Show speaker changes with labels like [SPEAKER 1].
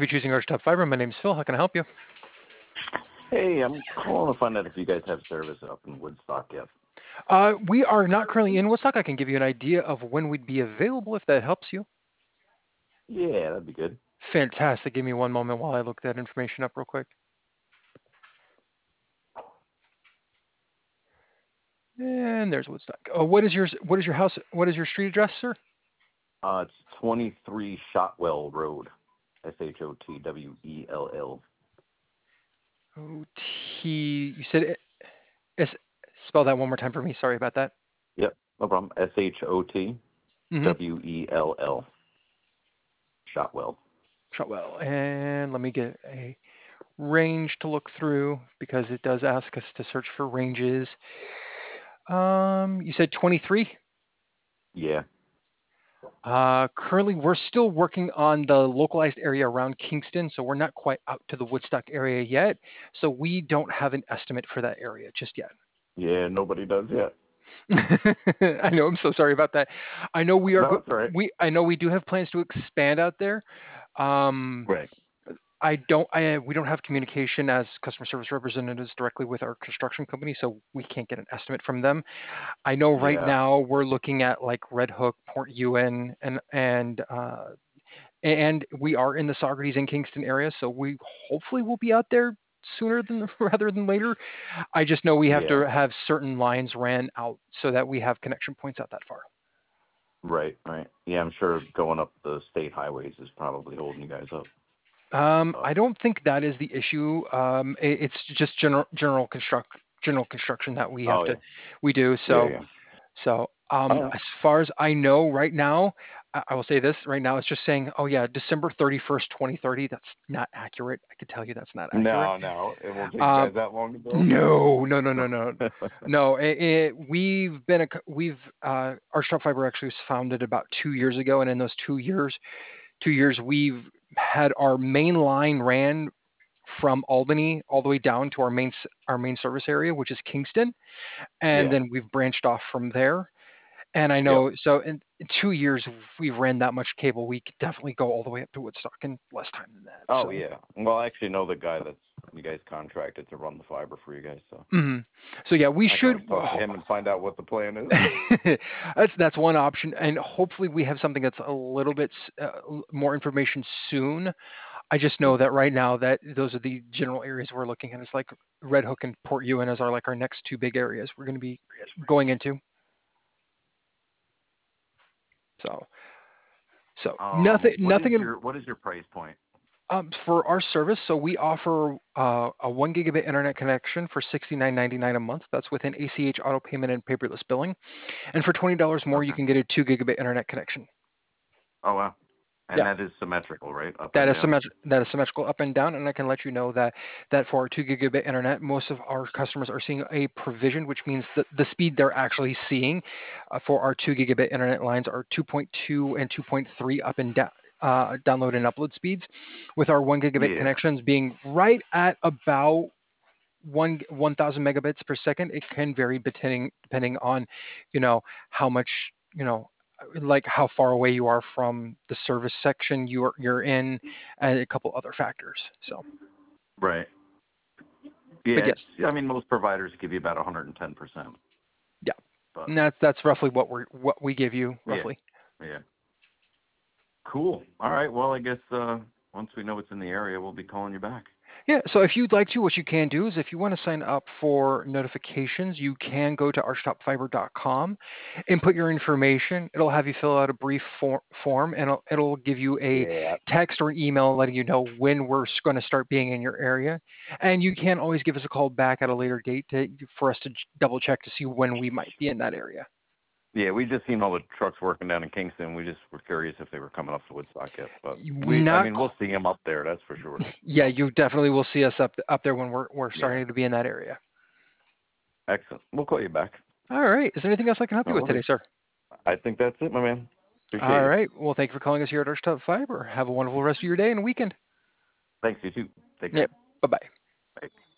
[SPEAKER 1] for choosing Archtop Fiber. My name is Phil. How can I help you?
[SPEAKER 2] Hey, I'm calling to find out if you guys have service up in Woodstock yet.
[SPEAKER 1] We are not currently in Woodstock. I can give you an idea of when we'd be available if that helps you.
[SPEAKER 2] Yeah, that'd be good.
[SPEAKER 1] Fantastic. Give me one moment while I look that information up real quick. And there's Woodstock. What is your house? What is your street address, sir?
[SPEAKER 2] It's 23 Shotwell Road, Shotwell.
[SPEAKER 1] You said it. Spell that one more time for me. Sorry about that.
[SPEAKER 2] Yep, no problem. Shotwell. Shotwell.
[SPEAKER 1] Shotwell. And let me get a range to look through because it does ask us to search for ranges. You said 23?
[SPEAKER 2] Yeah.
[SPEAKER 1] Currently, we're still working on the localized area around Kingston, so we're not quite out to the Woodstock area yet. So we don't have an estimate for that area just yet.
[SPEAKER 2] Yeah, nobody does yet.
[SPEAKER 1] I know. I'm so sorry about that. I know we are.
[SPEAKER 2] No, that's all right.
[SPEAKER 1] I know we do have plans to expand out there.
[SPEAKER 2] Right.
[SPEAKER 1] We don't have communication as customer service representatives directly with our construction company, so we can't get an estimate from them. I know right
[SPEAKER 2] Yeah.
[SPEAKER 1] now we're looking at like Red Hook, Port Ewan, and we are in the Saugerties and Kingston area, so we hopefully will be out there sooner than rather than later. I just know we have
[SPEAKER 2] Yeah.
[SPEAKER 1] to have certain lines ran out so that we have connection points out that far.
[SPEAKER 2] Right. Yeah, I'm sure going up the state highways is probably holding you guys up.
[SPEAKER 1] I don't think that is the issue. It's just general construction that we have
[SPEAKER 2] Oh,
[SPEAKER 1] to
[SPEAKER 2] yeah.
[SPEAKER 1] we do.
[SPEAKER 2] Yeah,
[SPEAKER 1] So
[SPEAKER 2] yeah.
[SPEAKER 1] so
[SPEAKER 2] Oh,
[SPEAKER 1] as far as I know right now, I will say this right now. It's just saying, oh yeah, December 31st, 2030. That's not accurate. I can tell you that's not accurate.
[SPEAKER 2] no. It won't take you
[SPEAKER 1] Um,
[SPEAKER 2] guys that long to build?
[SPEAKER 1] no, no, no, no, no, no. We've Archtop Fiber actually was founded about 2 years ago, and in those 2 years we've had our main line ran from Albany all the way down to our main service area, which is Kingston, and
[SPEAKER 2] Yeah.
[SPEAKER 1] then we've branched off from there. And I
[SPEAKER 2] Yep.
[SPEAKER 1] know, so in 2 years we've ran that much cable. We could definitely go all the way up to Woodstock in less time than that.
[SPEAKER 2] Oh,
[SPEAKER 1] So,
[SPEAKER 2] yeah. Well, I actually know the guy that's you guys contracted to run the fiber for you guys, so
[SPEAKER 1] so yeah, we
[SPEAKER 2] I can
[SPEAKER 1] should.
[SPEAKER 2] always talk to him and find out what the plan is.
[SPEAKER 1] That's one option, and hopefully we have something that's a little bit more information soon. I just know that right now that those are the general areas we're looking at. It's like Red Hook and Port Ewan as our next two big areas we're going to be going into. So
[SPEAKER 2] What is
[SPEAKER 1] nothing in
[SPEAKER 2] your price point?
[SPEAKER 1] for our service. So we offer a 1 gigabit internet connection for $69.99 a month. That's with an ACH auto payment and paperless billing. And for $20 more, you
[SPEAKER 2] Okay.
[SPEAKER 1] can get a 2 gigabit internet connection.
[SPEAKER 2] Oh, wow. And
[SPEAKER 1] Yeah.
[SPEAKER 2] that is symmetrical, right? Up
[SPEAKER 1] That
[SPEAKER 2] and
[SPEAKER 1] is
[SPEAKER 2] down?
[SPEAKER 1] symmetrical up and down, and I can let you know that for our 2 gigabit internet, most of our customers are seeing a provision, which means that the speed they're actually seeing for our 2 gigabit internet lines are 2.2 and 2.3 up and down. Download and upload speeds, with our 1 gigabit
[SPEAKER 2] Yeah.
[SPEAKER 1] connections being right at about 1,000 megabits per second. It can vary depending on, how much, you know, like how far away you are from the service section you're in, and a couple other factors. So,
[SPEAKER 2] Right.
[SPEAKER 1] but
[SPEAKER 2] Yeah,
[SPEAKER 1] yes,
[SPEAKER 2] I mean, most providers give you about 110%,
[SPEAKER 1] yeah,
[SPEAKER 2] but
[SPEAKER 1] and that's roughly what we give you
[SPEAKER 2] yeah.
[SPEAKER 1] roughly.
[SPEAKER 2] Yeah. Cool. All right. Well, I guess once we know it's in the area, we'll be calling you back.
[SPEAKER 1] Yeah, so if you'd like to, what you can do is if you want to sign up for notifications, you can go to archtopfiber.com, input your information. It'll have you fill out a brief form, and it'll give you a
[SPEAKER 2] Yeah.
[SPEAKER 1] text or email letting you know when we're going to start being in your area. And you can always give us a call back at a later date for us to double check to see when we might be in that area.
[SPEAKER 2] Yeah, we just seen all the trucks working down in Kingston. We just were curious if they were coming up to Woodstock yet, but
[SPEAKER 1] Not,
[SPEAKER 2] we'll see them up there. That's for sure.
[SPEAKER 1] yeah,
[SPEAKER 2] So,
[SPEAKER 1] you definitely will see us up there when we're
[SPEAKER 2] yeah.
[SPEAKER 1] starting to be in that area.
[SPEAKER 2] Excellent. We'll call you back.
[SPEAKER 1] All right. Is there anything else I can help you
[SPEAKER 2] No
[SPEAKER 1] with
[SPEAKER 2] worries.
[SPEAKER 1] today, sir?
[SPEAKER 2] I think that's it, my man. Appreciate
[SPEAKER 1] All
[SPEAKER 2] you.
[SPEAKER 1] right. Well, thank you for calling us here at Archtop Fiber. Have a wonderful rest of your day and weekend.
[SPEAKER 2] Thanks, you too. Take care.
[SPEAKER 1] Yep. Bye-bye.